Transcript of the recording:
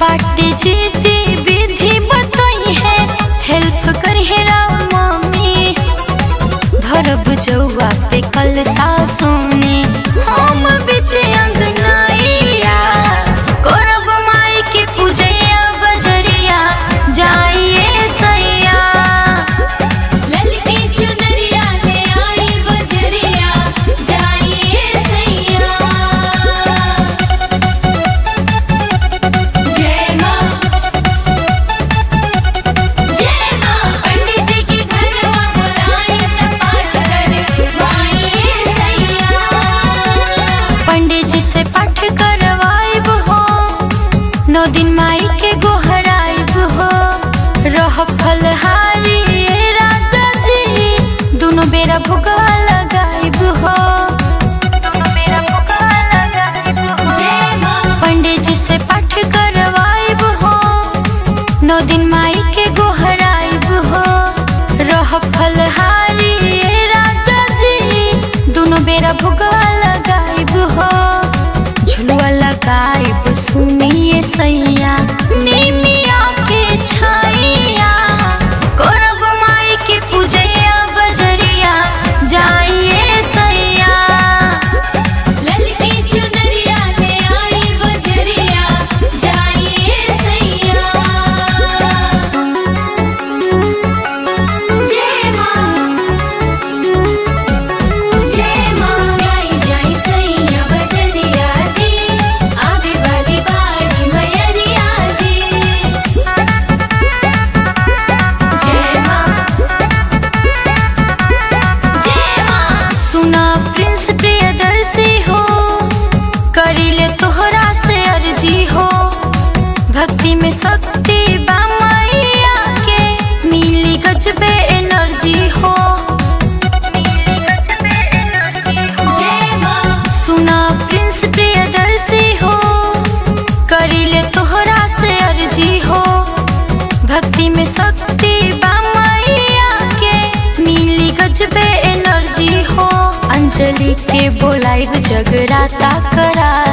बाटे जीती विधि बतई है, हेल्प करी है राव मम्मी। धरब जौआ पे कल सासोने हम बिचे अंगनाइया, करब माई के पूजैया बजरिया जाइए सैया। ललकी चुनरिया ले आई बजरिया जाइए सैया। जय माँ जय माँ, पंडित जी के घरवा बुलाए त पाठ करवाइए सैया। पंडित जी से पाठ करवाइब हो, 9 दिन माई के गोहराइब हो। रह फलहारी राजा जी, दोनों बेरा भुगवा लगाइब हो। जय माँ पंडित जी से पाठ करवाइब हो, 9 दिन माई के गोहराइब हो। रह फलहारी राजा जी, दोनों बेरा भुगवा लगाइब हो। झुलुआ लगाइब सुनिए सैया, निमिया के छाइया, करब माई के पूजैया बजरिया जाइए सैया। ललकी चुनरिया ले आई बजरिया जाइए सैया। जय माँ जय माँ, जाई जाई सैया बजरिया जी, आवे वाली बारी मैरिया जी। जय माँ जय माँ, सुना प्रिंस प्रियदर्शी हो, करिले तोहरा से अर्जी हो। भक्ति में शक्ति बा मैया के, मिली गजबे एनर्जी हो। जय माँ सुना प्रिंस प्रियदर्शी हो, करिले तोहरा से अर्जी हो। भक्ति में शक्ति बा मैया के, मिली गजबे एनर्जी हो। अंजलि के बोलाइब जगराता करा